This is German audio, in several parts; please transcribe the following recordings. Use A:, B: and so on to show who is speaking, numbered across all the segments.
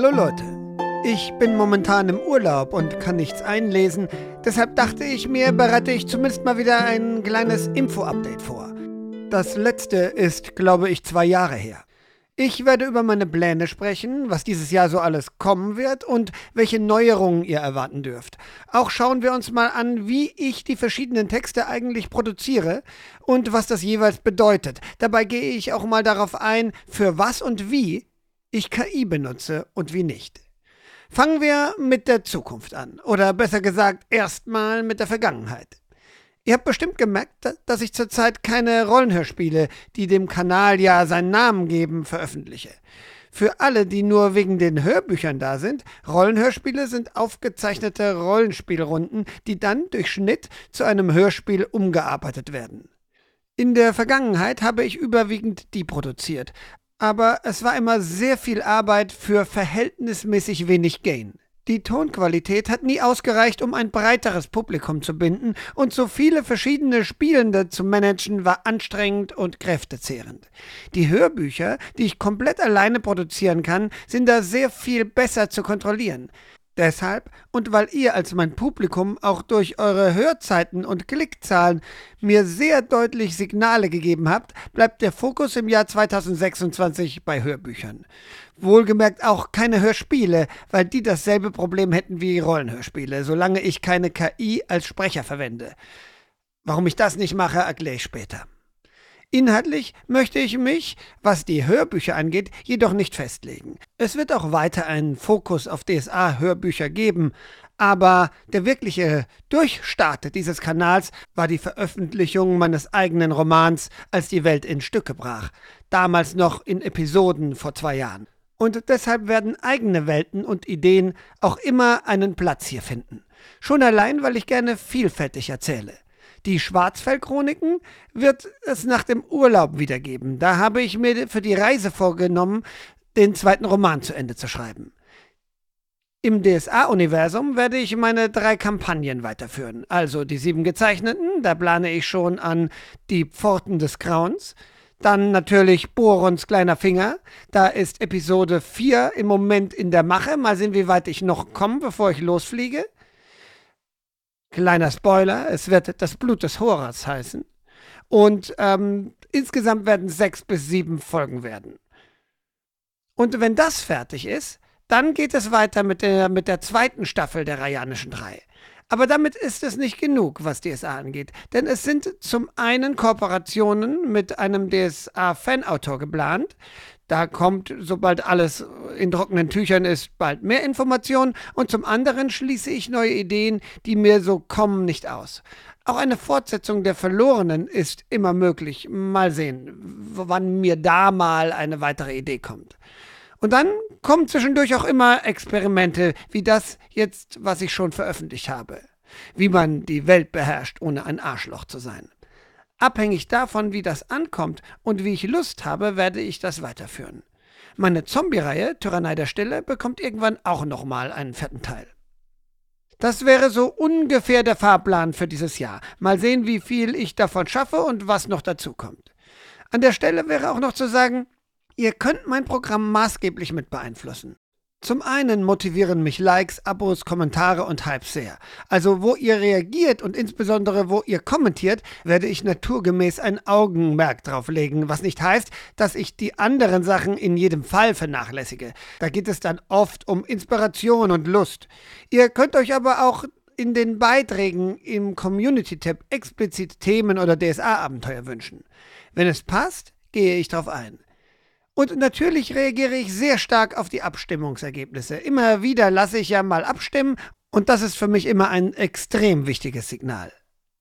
A: Hallo Leute, ich bin momentan im Urlaub und kann nichts einlesen, deshalb dachte ich mir, bereite ich zumindest mal wieder ein kleines Info-Update vor. Das letzte ist, glaube ich, 2 Jahre her. Ich werde über meine Pläne sprechen, was dieses Jahr so alles kommen wird und welche Neuerungen ihr erwarten dürft. Auch schauen wir uns mal an, wie ich die verschiedenen Texte eigentlich produziere und was das jeweils bedeutet. Dabei gehe ich auch mal darauf ein, für was und wie ich KI benutze und wie nicht. Fangen wir mit der Zukunft an, oder besser gesagt erstmal mit der Vergangenheit. Ihr habt bestimmt gemerkt, dass ich zurzeit keine Rollenhörspiele, die dem Kanal ja seinen Namen geben, veröffentliche. Für alle, die nur wegen den Hörbüchern da sind, Rollenhörspiele sind aufgezeichnete Rollenspielrunden, die dann durch Schnitt zu einem Hörspiel umgearbeitet werden. In der Vergangenheit habe ich überwiegend die produziert, aber es war immer sehr viel Arbeit für verhältnismäßig wenig Gain. Die Tonqualität hat nie ausgereicht, um ein breiteres Publikum zu binden, und so viele verschiedene Spielende zu managen war anstrengend und kräftezehrend. Die Hörbücher, die ich komplett alleine produzieren kann, sind da sehr viel besser zu kontrollieren. Deshalb, und weil ihr als mein Publikum auch durch eure Hörzeiten und Klickzahlen mir sehr deutlich Signale gegeben habt, bleibt der Fokus im Jahr 2026 bei Hörbüchern. Wohlgemerkt auch keine Hörspiele, weil die dasselbe Problem hätten wie Rollenhörspiele, solange ich keine KI als Sprecher verwende. Warum ich das nicht mache, erkläre ich später. Inhaltlich möchte ich mich, was die Hörbücher angeht, jedoch nicht festlegen. Es wird auch weiter einen Fokus auf DSA-Hörbücher geben, aber der wirkliche Durchstart dieses Kanals war die Veröffentlichung meines eigenen Romans, als die Welt in Stücke brach, damals noch in Episoden vor 2 Jahren. Und deshalb werden eigene Welten und Ideen auch immer einen Platz hier finden. Schon allein, weil ich gerne vielfältig erzähle. Die Schwarzfell-Chroniken wird es nach dem Urlaub wiedergeben. Da habe ich mir für die Reise vorgenommen, den 2. Roman zu Ende zu schreiben. Im DSA-Universum werde ich meine 3 Kampagnen weiterführen. Also die 7 gezeichneten, da plane ich schon an die Pforten des Grauens. Dann natürlich Borons kleiner Finger. Da ist Episode 4 im Moment in der Mache. Mal sehen, wie weit ich noch komme, bevor ich losfliege. Kleiner Spoiler, es wird das Blut des Horats heißen. Und insgesamt werden 6 bis 7 Folgen werden. Und wenn das fertig ist, dann geht es weiter mit der 2. Staffel der Rayanischen 3. Aber damit ist es nicht genug, was DSA angeht. Denn es sind zum einen Kooperationen mit einem DSA-Fanautor geplant. Da kommt, sobald alles in trockenen Tüchern ist, bald mehr Informationen. Und zum anderen schließe ich neue Ideen, die mir so kommen, nicht aus. Auch eine Fortsetzung der Verlorenen ist immer möglich. Mal sehen, wann mir da mal eine weitere Idee kommt. Und dann kommen zwischendurch auch immer Experimente, wie das jetzt, was ich schon veröffentlicht habe. Wie man die Welt beherrscht, ohne ein Arschloch zu sein. Abhängig davon, wie das ankommt und wie ich Lust habe, werde ich das weiterführen. Meine Zombie-Reihe, Tyrannei der Stille, bekommt irgendwann auch nochmal einen 4. Teil. Das wäre so ungefähr der Fahrplan für dieses Jahr. Mal sehen, wie viel ich davon schaffe und was noch dazu kommt. An der Stelle wäre auch noch zu sagen, ihr könnt mein Programm maßgeblich mit beeinflussen. Zum einen motivieren mich Likes, Abos, Kommentare und Hypes sehr. Also wo ihr reagiert und insbesondere wo ihr kommentiert, werde ich naturgemäß ein Augenmerk drauf legen, was nicht heißt, dass ich die anderen Sachen in jedem Fall vernachlässige. Da geht es dann oft um Inspiration und Lust. Ihr könnt euch aber auch in den Beiträgen im Community-Tab explizit Themen oder DSA-Abenteuer wünschen. Wenn es passt, gehe ich drauf ein. Und natürlich reagiere ich sehr stark auf die Abstimmungsergebnisse. Immer wieder lasse ich ja mal abstimmen und das ist für mich immer ein extrem wichtiges Signal.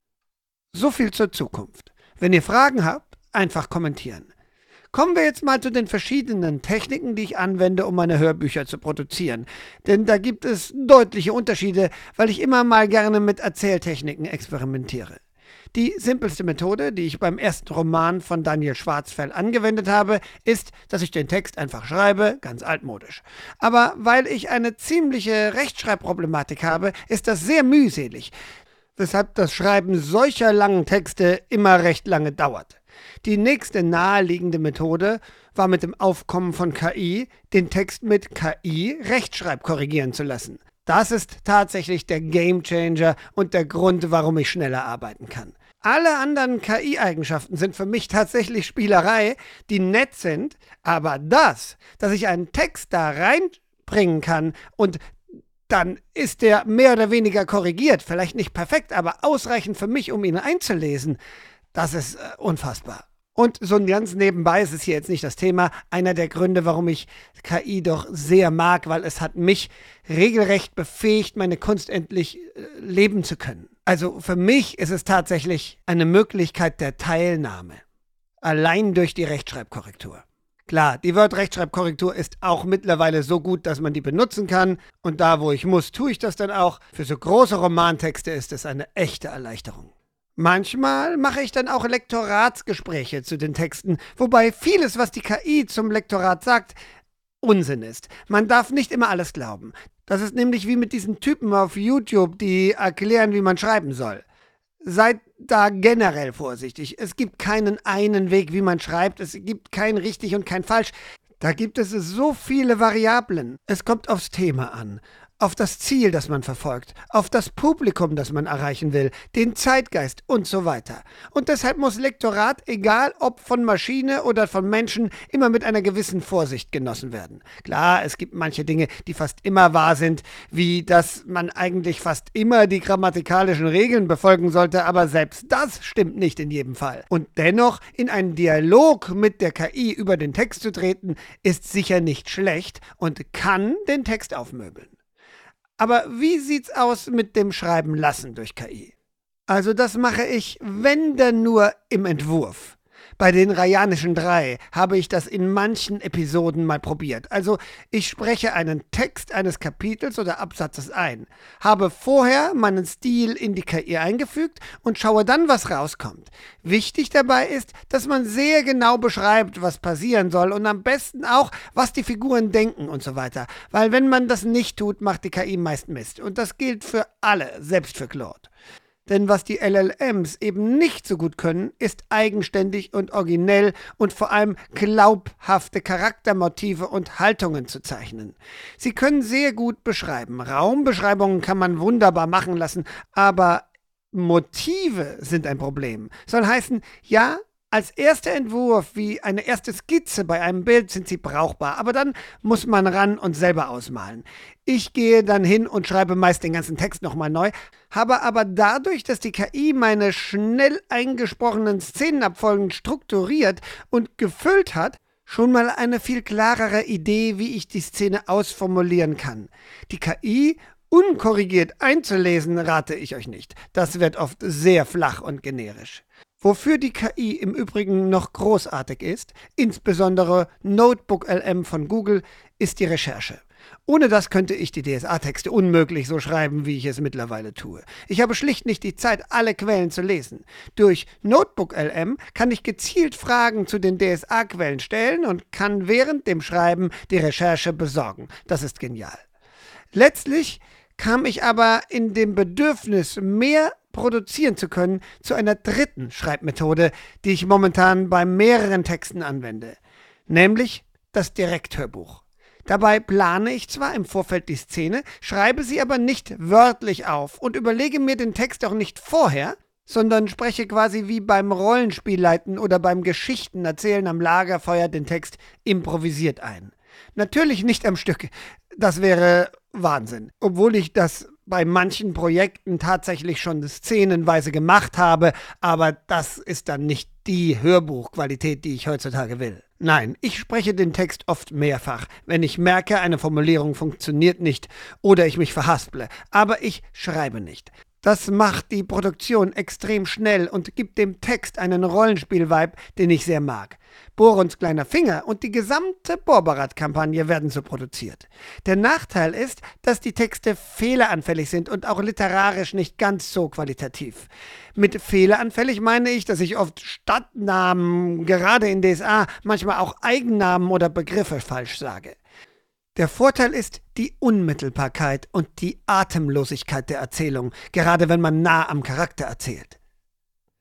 A: So viel zur Zukunft. Wenn ihr Fragen habt, einfach kommentieren. Kommen wir jetzt mal zu den verschiedenen Techniken, die ich anwende, um meine Hörbücher zu produzieren. Denn da gibt es deutliche Unterschiede, weil ich immer mal gerne mit Erzähltechniken experimentiere. Die simpelste Methode, die ich beim ersten Roman von Daniel Schwarzfell angewendet habe, ist, dass ich den Text einfach schreibe, ganz altmodisch. Aber weil ich eine ziemliche Rechtschreibproblematik habe, ist das sehr mühselig, weshalb das Schreiben solcher langen Texte immer recht lange dauert. Die nächste naheliegende Methode, war mit dem Aufkommen von KI, den Text mit KI Rechtschreib korrigieren zu lassen. Das ist tatsächlich der Gamechanger und der Grund, warum ich schneller arbeiten kann. Alle anderen KI-Eigenschaften sind für mich tatsächlich Spielerei, die nett sind, aber dass ich einen Text da reinbringen kann und dann ist der mehr oder weniger korrigiert, vielleicht nicht perfekt, aber ausreichend für mich, um ihn einzulesen, das ist unfassbar. Und so ganz nebenbei ist es hier jetzt nicht das Thema. Einer der Gründe, warum ich KI doch sehr mag, weil es hat mich regelrecht befähigt, meine Kunst endlich leben zu können. Also für mich ist es tatsächlich eine Möglichkeit der Teilnahme. Allein durch die Rechtschreibkorrektur. Klar, die Word-Rechtschreibkorrektur ist auch mittlerweile so gut, dass man die benutzen kann. Und da, wo ich muss, tue ich das dann auch. Für so große Romantexte ist es eine echte Erleichterung. Manchmal mache ich dann auch Lektoratsgespräche zu den Texten, wobei vieles, was die KI zum Lektorat sagt, Unsinn ist. Man darf nicht immer alles glauben. Das ist nämlich wie mit diesen Typen auf YouTube, die erklären, wie man schreiben soll. Seid da generell vorsichtig. Es gibt keinen einen Weg, wie man schreibt. Es gibt kein richtig und kein falsch. Da gibt es so viele Variablen. Es kommt aufs Thema an. Auf das Ziel, das man verfolgt, auf das Publikum, das man erreichen will, den Zeitgeist und so weiter. Und deshalb muss Lektorat, egal ob von Maschine oder von Menschen, immer mit einer gewissen Vorsicht genossen werden. Klar, es gibt manche Dinge, die fast immer wahr sind, wie dass man eigentlich fast immer die grammatikalischen Regeln befolgen sollte, aber selbst das stimmt nicht in jedem Fall. Und dennoch in einen Dialog mit der KI über den Text zu treten, ist sicher nicht schlecht und kann den Text aufmöbeln. Aber wie sieht's aus mit dem Schreiben lassen durch KI? Also das mache ich, wenn dann nur im Entwurf. Bei den Rajanischen 3 habe ich das in manchen Episoden mal probiert. Also ich spreche einen Text eines Kapitels oder Absatzes ein, habe vorher meinen Stil in die KI eingefügt und schaue dann, was rauskommt. Wichtig dabei ist, dass man sehr genau beschreibt, was passieren soll und am besten auch, was die Figuren denken und so weiter. Weil wenn man das nicht tut, macht die KI meist Mist. Und das gilt für alle, selbst für Claude. Denn was die LLMs eben nicht so gut können, ist eigenständig und originell und vor allem glaubhafte Charaktermotive und Haltungen zu zeichnen. Sie können sehr gut beschreiben. Raumbeschreibungen kann man wunderbar machen lassen, aber Motive sind ein Problem. Soll heißen, ja, als erster Entwurf wie eine erste Skizze bei einem Bild sind sie brauchbar, aber dann muss man ran und selber ausmalen. Ich gehe dann hin und schreibe meist den ganzen Text nochmal neu, habe aber dadurch, dass die KI meine schnell eingesprochenen Szenenabfolgen strukturiert und gefüllt hat, schon mal eine viel klarere Idee, wie ich die Szene ausformulieren kann. Die KI unkorrigiert einzulesen, rate ich euch nicht. Das wird oft sehr flach und generisch. Wofür die KI im Übrigen noch großartig ist, insbesondere NotebookLM von Google, ist die Recherche. Ohne das könnte ich die DSA-Texte unmöglich so schreiben, wie ich es mittlerweile tue. Ich habe schlicht nicht die Zeit, alle Quellen zu lesen. Durch NotebookLM kann ich gezielt Fragen zu den DSA-Quellen stellen und kann während dem Schreiben die Recherche besorgen. Das ist genial. Letztlich kam ich aber in dem Bedürfnis, mehr produzieren zu können, zu einer dritten Schreibmethode, die ich momentan bei mehreren Texten anwende, nämlich das Direkthörbuch. Dabei plane ich zwar im Vorfeld die Szene, schreibe sie aber nicht wörtlich auf und überlege mir den Text auch nicht vorher, sondern spreche quasi wie beim Rollenspielleiten oder beim Geschichtenerzählen am Lagerfeuer den Text improvisiert ein. Natürlich nicht am Stück, das wäre Wahnsinn, obwohl ich das bei manchen Projekten tatsächlich schon szenenweise gemacht habe, aber das ist dann nicht die Hörbuchqualität, die ich heutzutage will. Nein, ich spreche den Text oft mehrfach, wenn ich merke, eine Formulierung funktioniert nicht oder ich mich verhasple, aber ich schreibe nicht. Das macht die Produktion extrem schnell und gibt dem Text einen Rollenspiel-Vibe, den ich sehr mag. Borons kleiner Finger und die gesamte Borberat-Kampagne werden so produziert. Der Nachteil ist, dass die Texte fehleranfällig sind und auch literarisch nicht ganz so qualitativ. Mit fehleranfällig meine ich, dass ich oft Stadtnamen, gerade in DSA, manchmal auch Eigennamen oder Begriffe falsch sage. Der Vorteil ist die Unmittelbarkeit und die Atemlosigkeit der Erzählung, gerade wenn man nah am Charakter erzählt.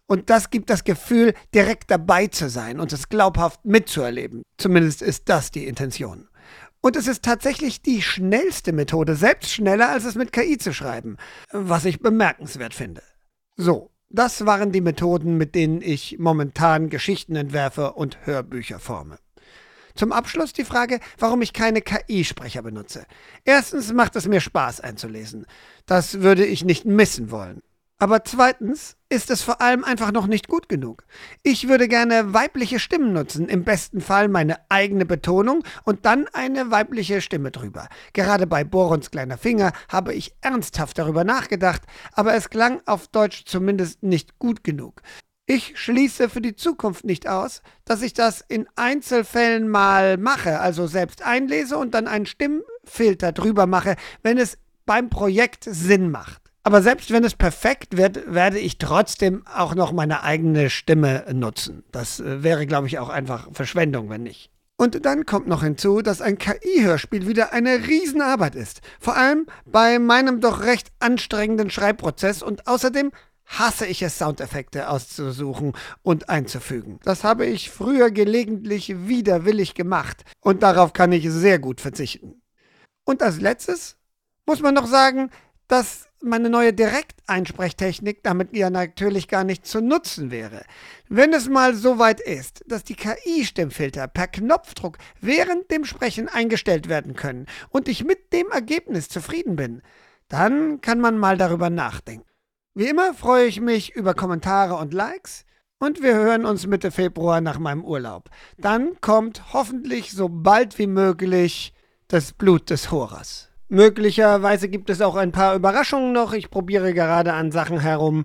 A: Und das gibt das Gefühl, direkt dabei zu sein und es glaubhaft mitzuerleben. Zumindest ist das die Intention. Und es ist tatsächlich die schnellste Methode, selbst schneller als es mit KI zu schreiben, was ich bemerkenswert finde. So, das waren die Methoden, mit denen ich momentan Geschichten entwerfe und Hörbücher forme. Zum Abschluss die Frage, warum ich keine KI-Sprecher benutze. Erstens macht es mir Spaß einzulesen. Das würde ich nicht missen wollen. Aber zweitens ist es vor allem einfach noch nicht gut genug. Ich würde gerne weibliche Stimmen nutzen, im besten Fall meine eigene Betonung und dann eine weibliche Stimme drüber. Gerade bei Borons kleiner Finger habe ich ernsthaft darüber nachgedacht, aber es klang auf Deutsch zumindest nicht gut genug. Ich schließe für die Zukunft nicht aus, dass ich das in Einzelfällen mal mache, also selbst einlese und dann einen Stimmfilter drüber mache, wenn es beim Projekt Sinn macht. Aber selbst wenn es perfekt wird, werde ich trotzdem auch noch meine eigene Stimme nutzen. Das wäre, glaube ich, auch einfach Verschwendung, wenn nicht. Und dann kommt noch hinzu, dass ein KI-Hörspiel wieder eine Riesenarbeit ist. Vor allem bei meinem doch recht anstrengenden Schreibprozess und außerdem hasse ich es, Soundeffekte auszusuchen und einzufügen. Das habe ich früher gelegentlich widerwillig gemacht und darauf kann ich sehr gut verzichten. Und als letztes muss man noch sagen, dass meine neue Direkteinsprechtechnik damit ja natürlich gar nicht zu nutzen wäre. Wenn es mal so weit ist, dass die KI-Stimmfilter per Knopfdruck während dem Sprechen eingestellt werden können und ich mit dem Ergebnis zufrieden bin, dann kann man mal darüber nachdenken. Wie immer freue ich mich über Kommentare und Likes und wir hören uns Mitte Februar nach meinem Urlaub. Dann kommt hoffentlich so bald wie möglich das Blut des Horers. Möglicherweise gibt es auch ein paar Überraschungen noch. Ich probiere gerade an Sachen herum,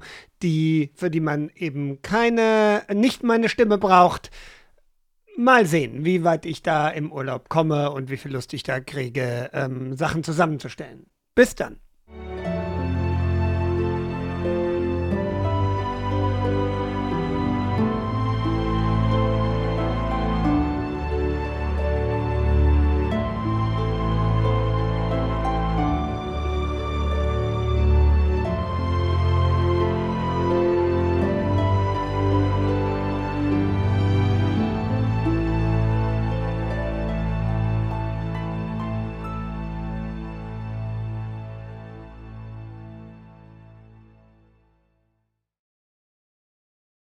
A: für die man eben nicht meine Stimme braucht. Mal sehen, wie weit ich da im Urlaub komme und wie viel Lust ich da kriege, Sachen zusammenzustellen. Bis dann.